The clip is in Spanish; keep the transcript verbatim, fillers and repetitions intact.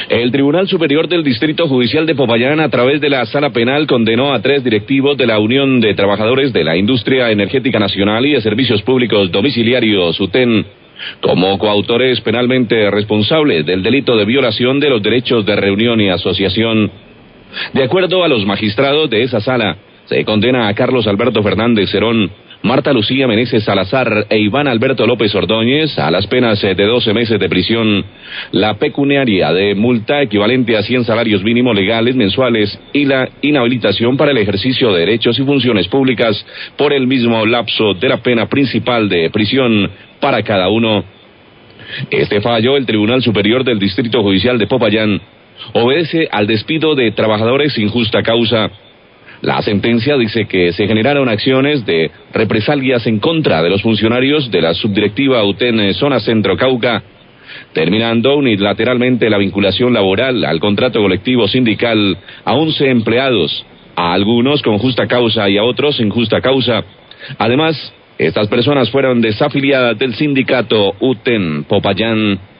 El Tribunal Superior del Distrito Judicial de Popayán, a través de la Sala Penal, condenó a tres directivos de la Unión de Trabajadores de la Industria Energética Nacional y de Servicios Públicos Domiciliarios, U T E N, como coautores penalmente responsables del delito de violación de los derechos de reunión y asociación. De acuerdo a los magistrados de esa sala, se condena a Carlos Alberto Fernández Cerón, Marta Lucía Meneses Salazar e Iván Alberto López Ordóñez a las penas de doce meses de prisión, la pecuniaria de multa equivalente a cien salarios mínimos legales mensuales y la inhabilitación para el ejercicio de derechos y funciones públicas por el mismo lapso de la pena principal de prisión para cada uno. Este fallo, el Tribunal Superior del Distrito Judicial de Popayán, obedece al despido de trabajadores sin justa causa. La sentencia dice que se generaron acciones de represalias en contra de los funcionarios de la subdirectiva U T E N Zona Centro Cauca, terminando unilateralmente la vinculación laboral al contrato colectivo sindical a once empleados, a algunos con justa causa y a otros sin justa causa. Además, estas personas fueron desafiliadas del sindicato U T E N Popayán.